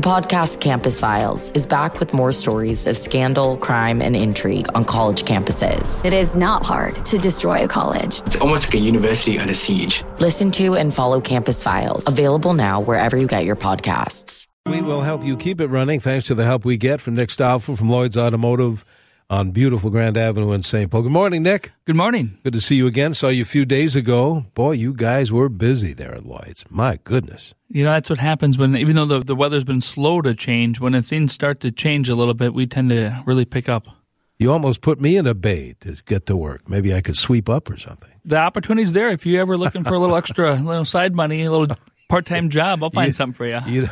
The podcast Campus Files is back with more stories of scandal, crime, and intrigue on college campuses. It is not hard to destroy a college. It's almost like a university under siege. Listen to and follow Campus Files, available now wherever you get your podcasts. We will help you keep it running thanks to the help we get from Nick Stoffel from Lloyd's Automotive on beautiful Grand Avenue in St. Paul. Good morning, Nick. Good morning. Good to see you again. Saw you a few days ago. Boy, you guys were busy there at Lloyd's. My goodness. You know, that's what happens when, even though the weather's been slow to change, when things start to change a little bit, we tend to really pick up. You almost put me in a bay to get to work. Maybe I could sweep up or something. The opportunity's there. If you're ever looking for a little extra side money, a little part-time job, I'll find something for you.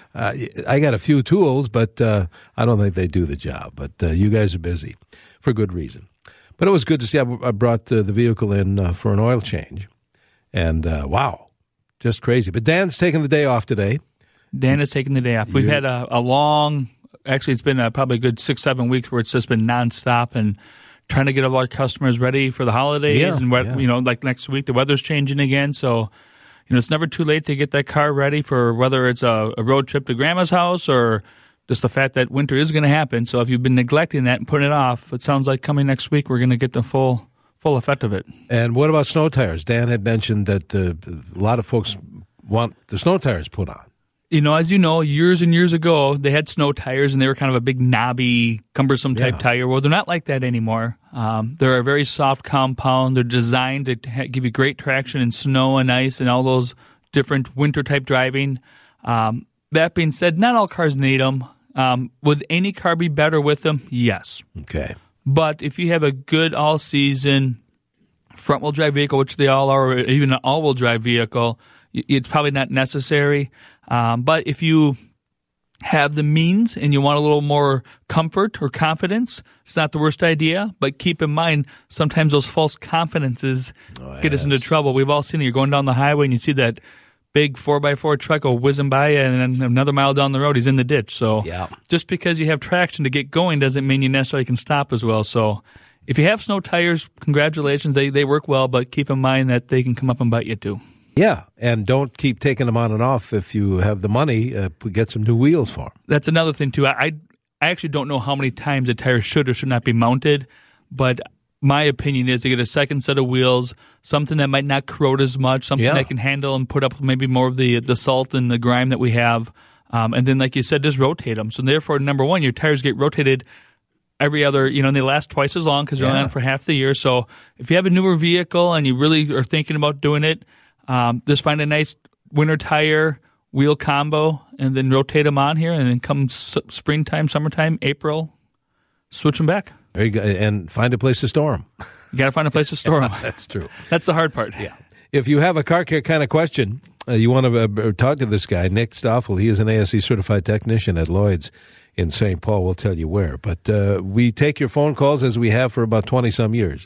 I got a few tools, but I don't think they do the job. But you guys are busy for good reason. But it was good to see. I brought the vehicle in for an oil change. And wow, just crazy. But Dan's taking the day off today. Dan is taking the day off. We've had a long, actually it's been probably a good 6-7 weeks where it's just been nonstop and trying to get all our customers ready for the holidays. You know, like next week, the weather's changing again. So, you know, it's never too late to get that car ready for whether it's a road trip to Grandma's house or just the fact that winter is going to happen. So if you've been neglecting that and putting it off, it sounds like coming next week we're going to get the full effect of it. And what about snow tires? Dan had mentioned that a lot of folks want the snow tires put on. You know, as you know, years and years ago, they had snow tires, and they were kind of a big, knobby, cumbersome type tire. Well, they're not like that anymore. They're a very soft compound. They're designed to give you great traction in snow and ice and all those different winter-type driving. That being said, not all cars need them. Would any car be better with them? Yes. Okay. But if you have a good all-season front-wheel drive vehicle, which they all are, or even an all-wheel drive vehicle, it's probably not necessary. But if you have the means and you want a little more comfort or confidence, it's not the worst idea. But keep in mind, sometimes those false confidences get us into trouble. We've all seen it. You're going down the highway and you see that big 4x4 truck go whizzing by you, and then another mile down the road, he's in the ditch. So just because you have traction to get going doesn't mean you necessarily can stop as well. So if you have snow tires, congratulations. They work well, but keep in mind that they can come up and bite you too. Yeah, and don't keep taking them on and off. If you have the money, get some new wheels for them. That's another thing, too. I actually don't know how many times a tire should or should not be mounted, but my opinion is to get a second set of wheels, something that might not corrode as much, something that can handle and put up maybe more of the salt and the grime that we have. And then, like you said, just rotate them. So, therefore, number one, your tires get rotated every other, and they last twice as long because they're only on for half the year. So, if you have a newer vehicle and you really are thinking about doing it, just find a nice winter tire wheel combo and then rotate them on here. And then come springtime, summertime, April, switch them back. Very good. And find a place to store them. You got to find a place to store them. That's true. That's the hard part. Yeah. If you have a car care kind of question, you want to talk to this guy, Nick Stoffel. He is an ASE certified technician at Lloyd's in St. Paul. We'll tell you where. But we take your phone calls as we have for about 20-some years.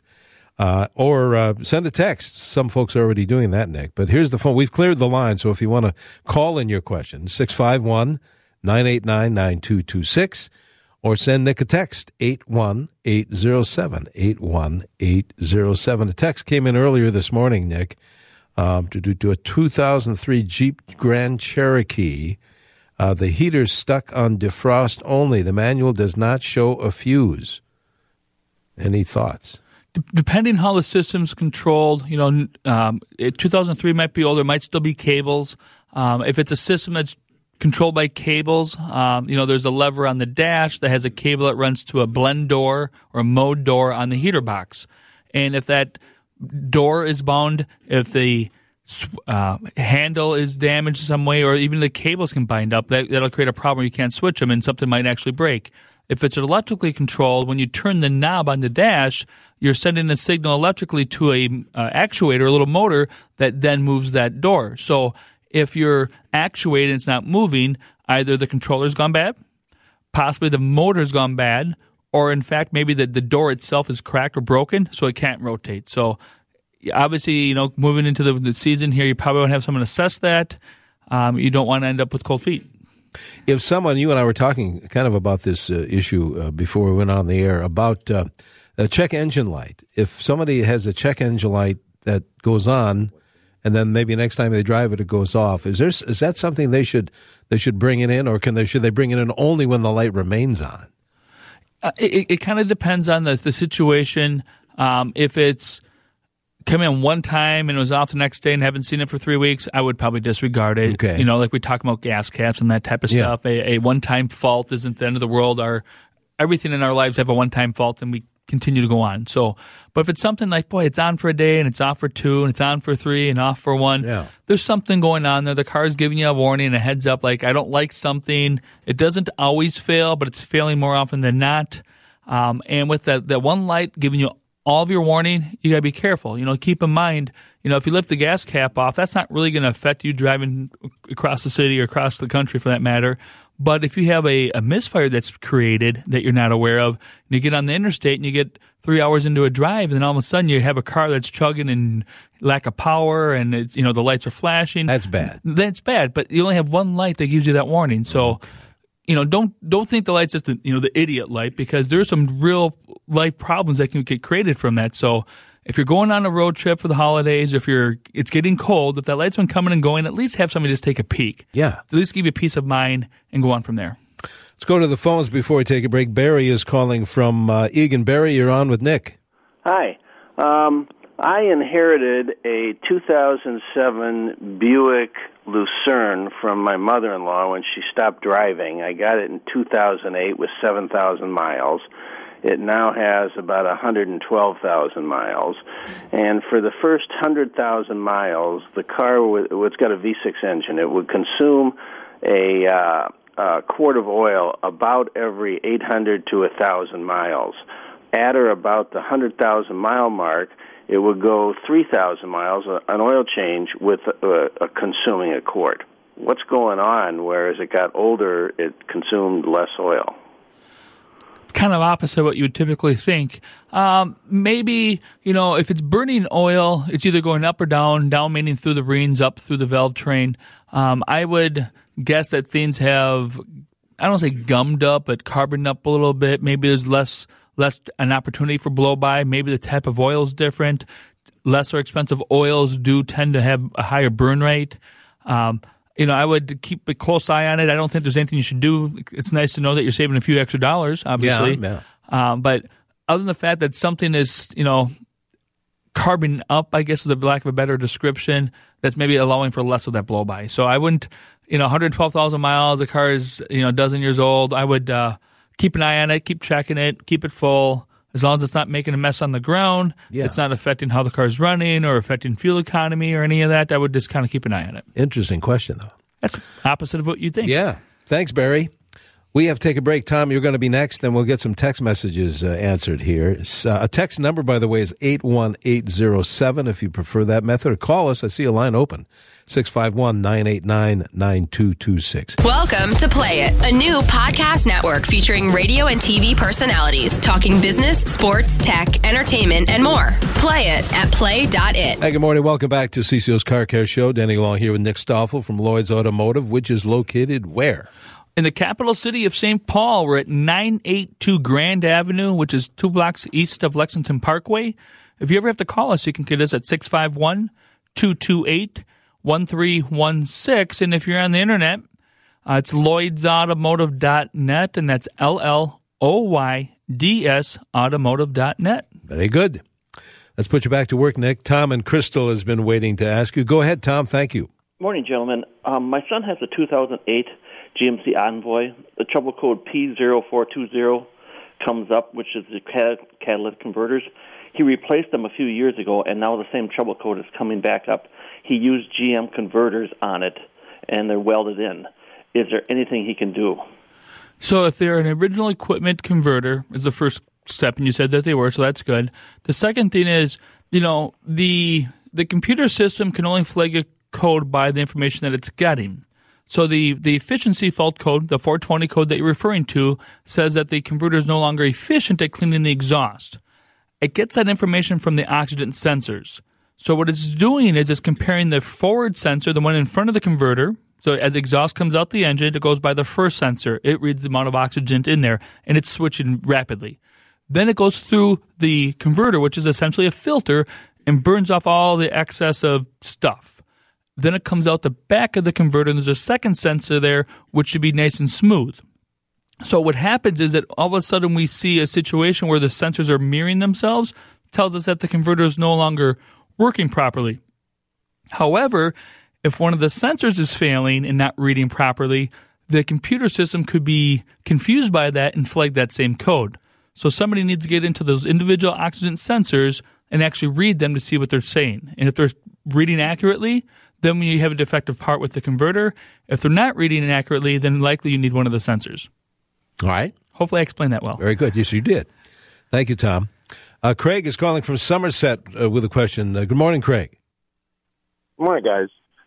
Or send a text. Some folks are already doing that, Nick. But here's the phone. We've cleared the line, so if you want to call in your questions, 651-989-9226, or send Nick a text, 81807, 81807. A text came in earlier this morning, Nick, to a 2003 Jeep Grand Cherokee. The heater's stuck on defrost only. The manual does not show a fuse. Any thoughts? Depending how the system's controlled, 2003 might be older, it might still be cables. If it's a system that's controlled by cables, there's a lever on the dash that has a cable that runs to a blend door or a mode door on the heater box. And if that door is bound, if the handle is damaged some way, or even the cables can bind up, that'll create a problem. You can't switch them and something might actually break. If it's electrically controlled, when you turn the knob on the dash, you're sending a signal electrically to a actuator, a little motor, that then moves that door. So if you're actuated and it's not moving, either the controller's gone bad, possibly the motor's gone bad, or in fact, maybe the door itself is cracked or broken, so it can't rotate. So obviously, moving into the season here, you probably want to have someone assess that. You don't want to end up with cold feet. If someone, you and I were talking kind of about this issue before we went on the air, about a check engine light. If somebody has a check engine light that goes on and then maybe next time they drive it, it goes off. Is that something they should bring it in, or should they bring it in only when the light remains on? It kind of depends on the situation. If it's come in one time and it was off the next day and haven't seen it for 3 weeks, I would probably disregard it. Okay. You know, like we talk about gas caps and that type of stuff. A one-time fault isn't the end of the world. Everything in our lives have a one-time fault, and we continue to go on. So, but if it's something like, boy, it's on for a day and it's off for 2 and it's on for 3 and off for 1, there's something going on there. The car's giving you a warning and a heads up, like, I don't like something. It doesn't always fail, but it's failing more often than not. And with that one light giving you all of your warning, you got to be careful. You know, keep in mind, you know, if you lift the gas cap off, that's not really going to affect you driving across the city or across the country for that matter. But if you have a misfire that's created that you're not aware of, and you get on the interstate and you get 3 hours into a drive, and then all of a sudden you have a car that's chugging and lack of power, and it's, you know, the lights are flashing. That's bad. That's bad. But you only have one light that gives you that warning. So, you know, don't think the light's just the idiot light, because there's some real life problems that can get created from that. So if you're going on a road trip for the holidays, if it's getting cold, if that light's been coming and going, at least have somebody just take a peek. Yeah. At least give you peace of mind and go on from there. Let's go to the phones before we take a break. Barry is calling from Eagan. Barry, you're on with Nick. Hi. I inherited a 2007 Buick Lucerne from my mother-in-law when she stopped driving. I got it in 2008 with 7,000 miles. It now has about 112,000 miles. And for the first 100,000 miles, the car, it's got a V6 engine. It would consume a quart of oil about every 800 to 1,000 miles. At or about the 100,000 mile mark, it would go 3,000 miles, an oil change, with consuming a quart. What's going on, where as it got older, it consumed less oil? It's kind of opposite of what you would typically think. Maybe, you know, if it's burning oil, it's either going up or down meaning through the rings, up through the valve train. I would guess that things have, I don't want to say gummed up, but carboned up a little bit. Maybe there's less an opportunity for blow-by. Maybe the type of oil is different. Lesser expensive oils do tend to have a higher burn rate. You know, I would keep a close eye on it. I don't think there's anything you should do. It's nice to know that you're saving a few extra dollars, obviously. Yeah. But other than the fact that something is, you know, carboning up, I guess is the lack of a better description, that's maybe allowing for less of that blow-by. So I wouldn't, you know, 112,000 miles, the car is, you know, a dozen years old. I would keep an eye on it, keep checking it, keep it full. As long as it's not making a mess on the ground, it's not affecting how the car's running or affecting fuel economy or any of that, I would just kind of keep an eye on it. Interesting question, though. That's opposite of what you think. Yeah. Thanks, Barry. We have to take a break. Tom, you're going to be next, then we'll get some text messages answered here. A text number, by the way, is 81807 if you prefer that method. Or call us. I see a line open. 651-989-9226. Welcome to Play It, a new podcast network featuring radio and TV personalities talking business, sports, tech, entertainment, and more. Play it at play.it. Hey, good morning. Welcome back to CCO's Car Care Show. Danny along here with Nick Stoffel from Lloyd's Automotive, which is located where? In the capital city of St. Paul. We're at 982 Grand Avenue, which is 2 blocks east of Lexington Parkway. If you ever have to call us, you can get us at 651-228-1316. And if you're on the internet, it's LloydsAutomotive.net, and that's LLOYDS Automotive.net. Very good. Let's put you back to work, Nick. Tom and Crystal has been waiting to ask you. Go ahead, Tom. Thank you. Morning, gentlemen. My son has a 2008 GMC Envoy. The trouble code P0420 comes up, which is the catalytic converters. He replaced them a few years ago, and now the same trouble code is coming back up. He used GM converters on it, and they're welded in. Is there anything he can do? So if they're an original equipment converter is the first step, and you said that they were, so that's good. The second thing is, you know, the computer system can only flag a code by the information that it's getting. So the efficiency fault code, the 420 code that you're referring to, says that the converter is no longer efficient at cleaning the exhaust. It gets that information from the oxygen sensors. So what it's doing is it's comparing the forward sensor, the one in front of the converter. So as exhaust comes out the engine, it goes by the first sensor. It reads the amount of oxygen in there, and it's switching rapidly. Then it goes through the converter, which is essentially a filter, and burns off all the excess of stuff. Then it comes out the back of the converter, and there's a second sensor there, which should be nice and smooth. So what happens is that all of a sudden we see a situation where the sensors are mirroring themselves, tells us that the converter is no longer working properly. However, if one of the sensors is failing and not reading properly, the computer system could be confused by that and flag that same code. So somebody needs to get into those individual oxygen sensors and actually read them to see what they're saying. And if they're reading accurately, then when you have a defective part with the converter, if they're not reading it accurately, then likely you need one of the sensors. All right. Hopefully I explained that well. Very good. Yes, you did. Thank you, Tom. Craig is calling from Somerset with a question. Good morning, Craig. Good morning, guys.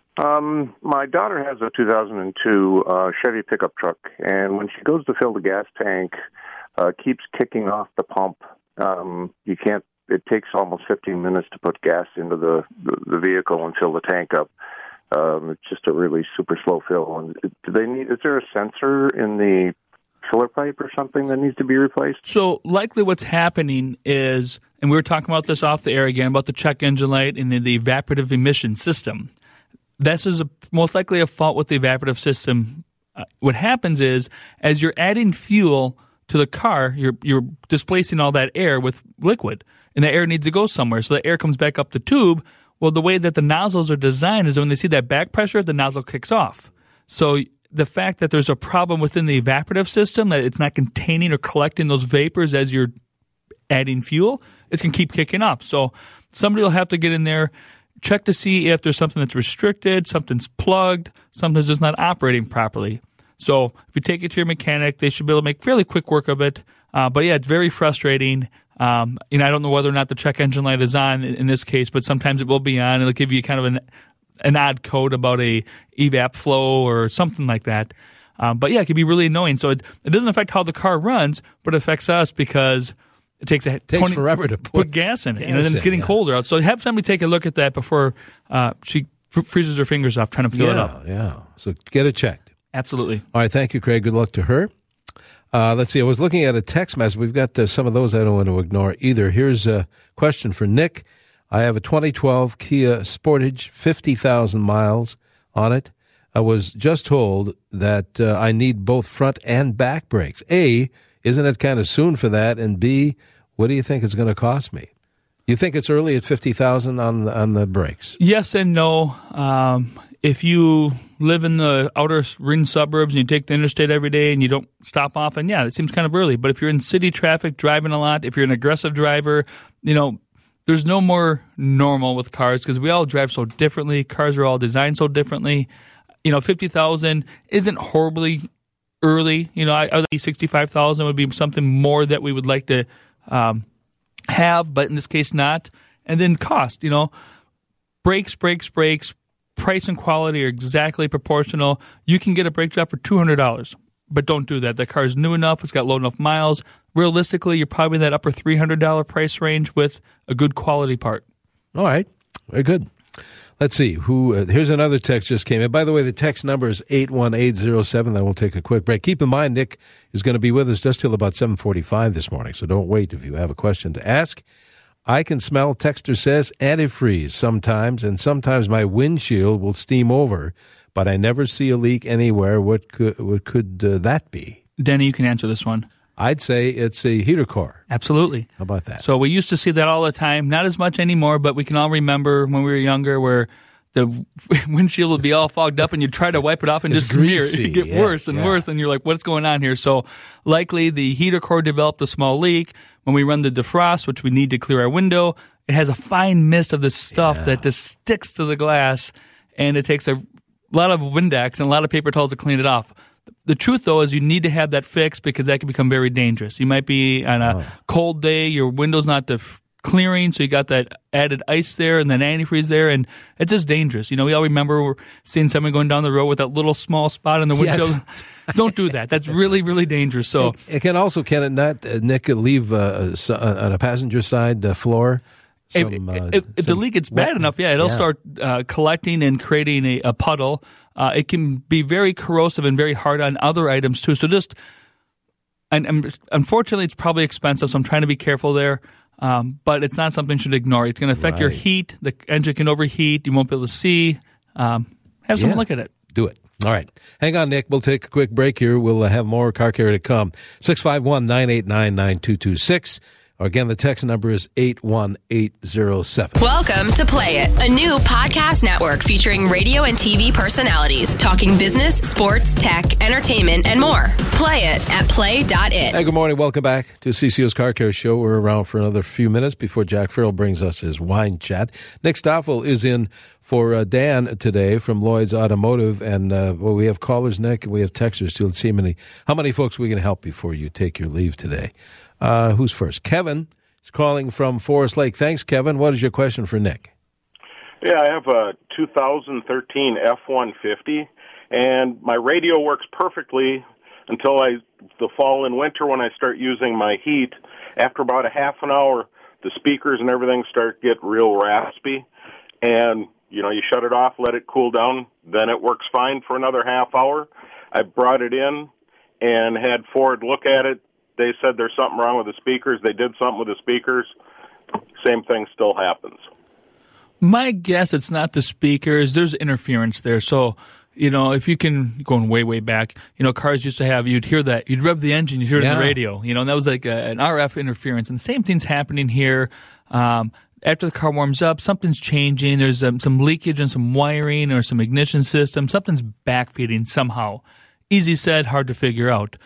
My daughter has a 2002 Chevy pickup truck, and when she goes to fill the gas tank, keeps kicking off the pump. You can't. It takes almost 15 minutes to put gas into the vehicle and fill the tank up. It's just a really super slow fill. And is there a sensor in the filler pipe or something that needs to be replaced? So likely what's happening is, and we were talking about this off the air again, about the check engine light and the evaporative emission system. This is most likely a fault with the evaporative system. What happens is, as you're adding fuel to the car, you're displacing all that air with liquid, and the air needs to go somewhere. So the air comes back up the tube. Well, the way that the nozzles are designed is when they see that back pressure, the nozzle kicks off. So the fact that there's a problem within the evaporative system, that it's not containing or collecting those vapors as you're adding fuel, it's going to keep kicking up. So somebody will have to get in there, check to see if there's something that's restricted, something's plugged, something's just not operating properly. So if you take it to your mechanic, they should be able to make fairly quick work of it. But yeah, it's very frustrating. I don't know whether or not the check engine light is on in this case, but sometimes it will be on. It'll give you kind of an odd code about a evap flow or something like that. But yeah, it can be really annoying. So it doesn't affect how the car runs, but it affects us because it takes forever to put gas in it, and then it's getting colder out. So have somebody take a look at that before she freezes her fingers off trying to fill it up. Yeah. So get it checked. Absolutely. All right. Thank you, Craig. Good luck to her. Let's see. I was looking at a text message. We've got some of those I don't want to ignore either. Here's a question for Nick. I have a 2012 Kia Sportage, 50,000 miles on it. I was just told that I need both front and back brakes. A, isn't it kind of soon for that? And B, what do you think it's going to cost me? You think it's early at 50,000 on the brakes? Yes and no. If you live in the outer ring suburbs and you take the interstate every day and you don't stop often, yeah, it seems kind of early. But if you're in city traffic, driving a lot, if you're an aggressive driver, there's no more normal with cars because we all drive so differently. Cars are all designed so differently. 50,000 isn't horribly early. I think 65,000 would be something more that we would like to have, but in this case not. And then cost, brakes. Price and quality are exactly proportional. You can get a brake job for $200, but don't do that. That car is new enough. It's got low enough miles. Realistically, you're probably in that upper $300 price range with a good quality part. All right. Very good. Let's see. Here's another text just came in. By the way, the text number is 81807. Then we'll take a quick break. Keep in mind, Nick is going to be with us just till about 7:45 this morning, so don't wait if you have a question to ask. I can smell, texter says, antifreeze sometimes, and sometimes my windshield will steam over, but I never see a leak anywhere. What could that be? Denny, you can answer this one. I'd say it's a heater core. Absolutely. How about that? So we used to see that all the time. Not as much anymore, but we can all remember when we were younger where the windshield would be all fogged up and you'd try to wipe it off and just smear it. It'd get worse and worse, and you're like, what's going on here? So likely the heater core developed a small leak. When we run the defrost, which we need to clear our window, it has a fine mist of this stuff that just sticks to the glass, and it takes a lot of Windex and a lot of paper towels to clean it off. The truth, though, is you need to have that fixed because that can become very dangerous. You might be on a cold day, your window's not clearing, so you got that added ice there and then antifreeze there, and it's just dangerous. We all remember seeing someone going down the road with that little small spot in the windshield. Yes. Don't do that. That's really, really dangerous. So it can it not, Nick, leave on a passenger side floor? If the leak gets bad enough, it'll start collecting and creating a puddle. It can be very corrosive and very hard on other items too. So and unfortunately, it's probably expensive, so I'm trying to be careful there. But it's not something you should ignore. It's going to affect your heat. The engine can overheat. You won't be able to see. have someone look at it. Do it. All right. Hang on, Nick. We'll take a quick break here. We'll have more Car Care to come. 651-989-9226. Or again, the text number is 81807. Welcome to Play It, a new podcast network featuring radio and TV personalities talking business, sports, tech, entertainment, and more. Play it at play.it. Hey, good morning. Welcome back to CCO's Car Care Show. We're around for another few minutes before Jack Farrell brings us his wine chat. Nick Stoffel is in for Dan today from Lloyd's Automotive. And we have callers, Nick, and we have texters too. Let's see how many folks we can help before you take your leave today. Who's first? Kevin is calling from Forest Lake. Thanks, Kevin. What is your question for Nick? Yeah, I have a 2013 F-150, and my radio works perfectly until the fall and winter when I start using my heat. After about a half an hour, the speakers and everything start to get real raspy, and you shut it off, let it cool down, then it works fine for another half hour. I brought it in and had Ford look at it. They said there's something wrong with the speakers. They did something with the speakers. Same thing still happens. My guess it's not the speakers. There's interference there. So, if you can, going way, way back, cars used to have, you'd hear that. You'd rev the engine, you'd hear it in the radio. And that was like an RF interference. And the same thing's happening here. After the car warms up, something's changing. There's some leakage in some wiring or some ignition system. Something's backfeeding somehow. Easy said, hard to figure out.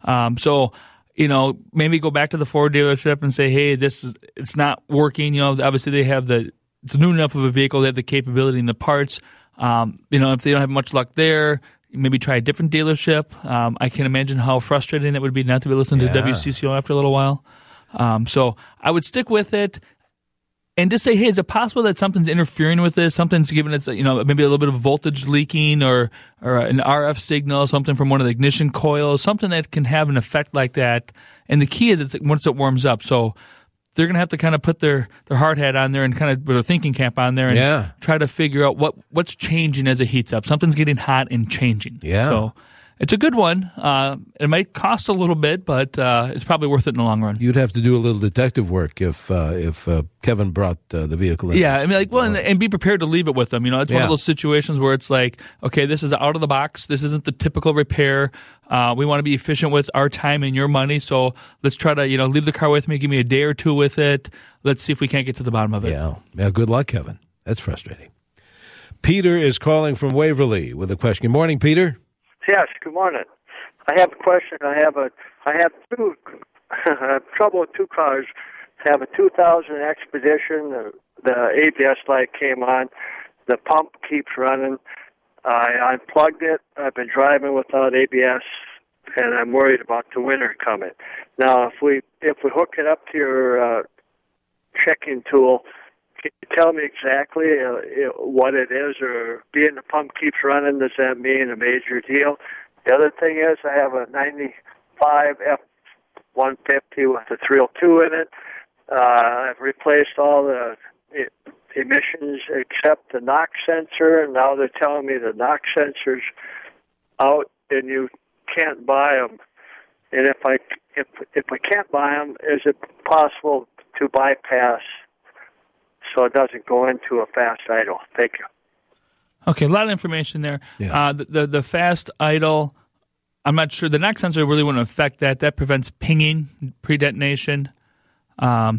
Maybe go back to the Ford dealership and say, hey, it's not working. Obviously they have it's new enough of a vehicle. They have the capability and the parts. If they don't have much luck there, maybe try a different dealership. I can imagine how frustrating it would be not to be listening to WCCO after a little while. So I would stick with it. And just say, hey, is it possible that something's interfering with this? Something's giving it, maybe a little bit of voltage leaking or an RF signal, something from one of the ignition coils, something that can have an effect like that. And the key is once it warms up. So they're going to have to kind of put their hard hat on there and kind of put their thinking cap on there and try to figure out what's changing as it heats up. Something's getting hot and changing. Yeah. So it's a good one. It might cost a little bit, but it's probably worth it in the long run. You'd have to do a little detective work if Kevin brought the vehicle in. Yeah, and be prepared to leave it with them. It's one of those situations where it's like, okay, this is out of the box. This isn't the typical repair. We want to be efficient with our time and your money, so let's try to leave the car with me. Give me a day or two with it. Let's see if we can't get to the bottom of it. Yeah. Good luck, Kevin. That's frustrating. Peter is calling from Waverly with a question. Good morning, Peter. Yes, good morning. I have a question. I have two trouble with two cars. I have a 2000 Expedition. The ABS light came on. The pump keeps running. I unplugged it. I've been driving without ABS, and I'm worried about the winter coming. Now, if we hook it up to your checking tool, can you tell me exactly what it is, or being the pump keeps running, does that mean a major deal? The other thing is I have a 95 F-150 with a 302 in it. I've replaced all the emissions except the NOx sensor, and now they're telling me the NOx sensor's out and you can't buy them. And if I can't buy them, is it possible to bypass so it doesn't go into a fast idle? Thank you. Okay, a lot of information there. Yeah. The fast idle, I'm not sure. The NOx sensor really wouldn't affect that. That prevents pinging, pre-detonation. I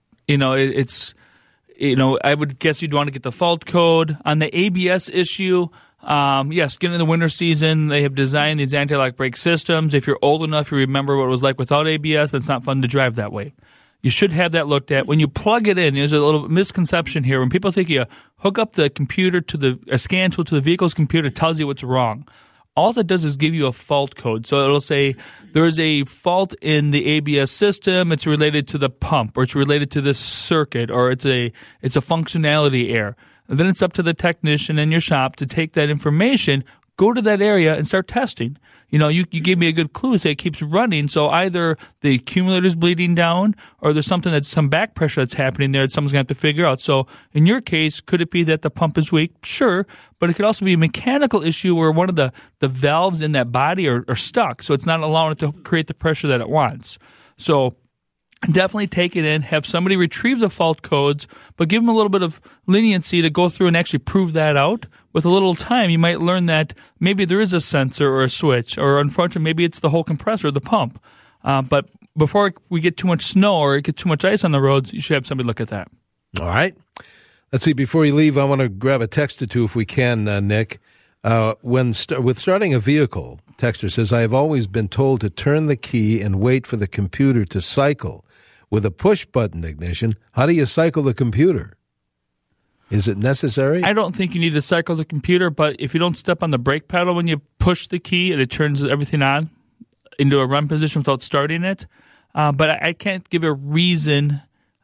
would guess you'd want to get the fault code. On the ABS issue, yes, getting in the winter season, they have designed these anti-lock brake systems. If you're old enough, you remember what it was like without ABS. It's not fun to drive that way. You should have that looked at. When you plug it in, there's a little misconception here. When people think you hook up the computer to a scan tool to the vehicle's computer, it tells you what's wrong. All that does is give you a fault code. So it'll say there's a fault in the ABS system. It's related to the pump, or it's related to this circuit, or it's a functionality error. And then it's up to the technician in your shop to take that information, go to that area, and start testing. You gave me a good clue. Say it keeps running, so either the accumulator's bleeding down, or there's some back pressure that's happening there that someone's going to have to figure out. So in your case, could it be that the pump is weak? Sure, but it could also be a mechanical issue where one of the valves in that body are stuck, so it's not allowing it to create the pressure that it wants. So definitely take it in, have somebody retrieve the fault codes, but give them a little bit of leniency to go through and actually prove that out. With a little time, you might learn that maybe there is a sensor or a switch, or unfortunately, maybe it's the whole compressor, the pump. But before we get too much snow or get too much ice on the roads, you should have somebody look at that. All right. Let's see. Before you leave, I want to grab a text or two if we can, Nick. With starting a vehicle, texter says, I have always been told to turn the key and wait for the computer to cycle. With a push-button ignition, how do you cycle the computer? Is it necessary? I don't think you need to cycle the computer, but if you don't step on the brake pedal when you push the key and it turns everything on into a run position without starting it. But I can't give a reason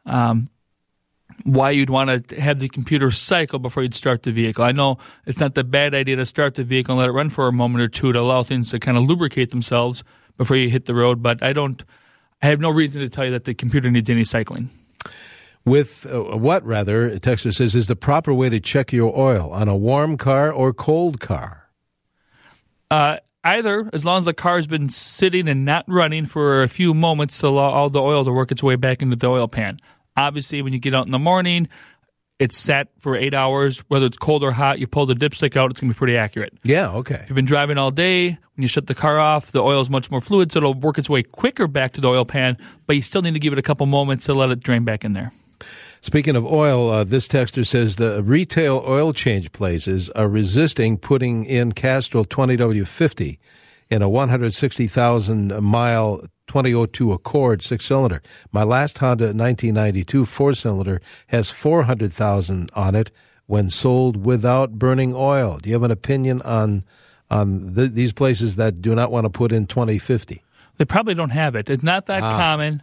why you'd want to have the computer cycle before you'd start the vehicle. I know it's not the bad idea to start the vehicle and let it run for a moment or two to allow things to kind of lubricate themselves before you hit the road, but I have no reason to tell you that the computer needs any cycling. With a texter says, is the proper way to check your oil on a warm car or cold car? Either, as long as the car has been sitting and not running for a few moments to allow all the oil to work its way back into the oil pan. Obviously, when you get out in the morning, it's sat for 8 hours. Whether it's cold or hot, you pull the dipstick out, it's going to be pretty accurate. Yeah, okay. If you've been driving all day, when you shut the car off, the oil is much more fluid, so it'll work its way quicker back to the oil pan, but you still need to give it a couple moments to let it drain back in there. Speaking of oil, this texter says the retail oil change places are resisting putting in Castrol 20W50 in a 160,000-mile 2002 Accord 6-cylinder. My last Honda 1992 4-cylinder has 400,000 on it when sold without burning oil. Do you have an opinion on these places that do not want to put in 2050? They probably don't have it. It's not that common.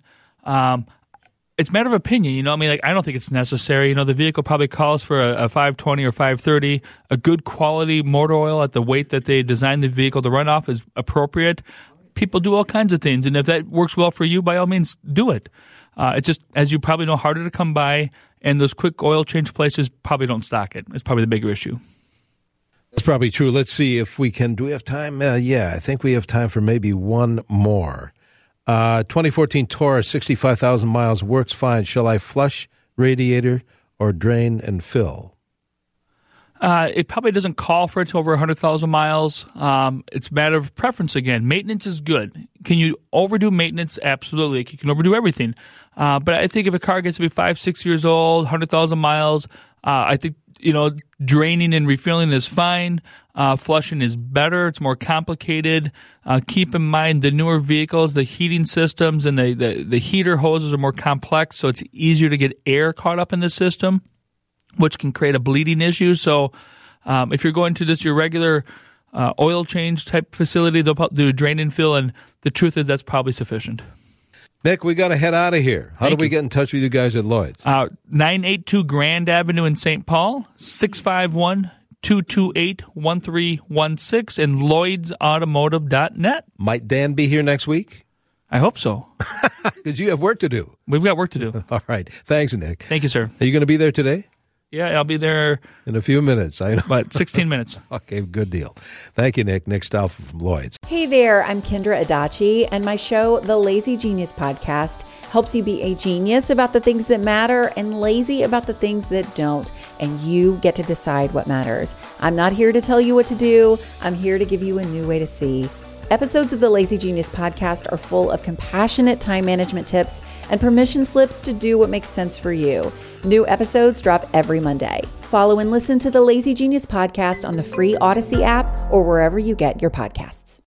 It's a matter of opinion, I don't think it's necessary. The vehicle probably calls for a 520 or 530. A good quality motor oil at the weight that they designed the vehicle to run off is appropriate. People do all kinds of things, and if that works well for you, by all means, do it. It's just, as you probably know, harder to come by, and those quick oil change places probably don't stock it. It's probably the bigger issue. That's probably true. Let's see if we can. Do we have time? I think we have time for maybe one more. 2014 Taurus, 65,000 miles, works fine. Shall I flush radiator or drain and fill? It probably doesn't call for it to over 100,000 miles. It's a matter of preference again. Maintenance is good. Can you overdo maintenance? Absolutely. You can overdo everything. But I think if a car gets to be 5-6 years old, 100,000 miles, I think, draining and refilling is fine. Flushing is better. It's more complicated. Keep in mind the newer vehicles, the heating systems and the heater hoses are more complex, so it's easier to get air caught up in the system, which can create a bleeding issue. So if you're going to just your regular oil change type facility, they'll do drain and fill, and the truth is that's probably sufficient. Nick, we got to head out of here. How do we get in touch with you guys at Lloyd's? 982 Grand Avenue in St. Paul, 651-228-1316, and LloydsAutomotive.net. Might Dan be here next week? I hope so. Because you have work to do. We've got work to do. All right. Thanks, Nick. Thank you, sir. Are you going to be there today? Yeah, I'll be there in a few minutes. I know. But 16 minutes. Okay, good deal. Thank you, Nick. Nick Stalfo from Lloyd's. Hey there, I'm Kendra Adachi, and my show, The Lazy Genius Podcast, helps you be a genius about the things that matter and lazy about the things that don't, and you get to decide what matters. I'm not here to tell you what to do. I'm here to give you a new way to see. Episodes of the Lazy Genius Podcast are full of compassionate time management tips and permission slips to do what makes sense for you. New episodes drop every Monday. Follow and listen to the Lazy Genius Podcast on the free Odyssey app or wherever you get your podcasts.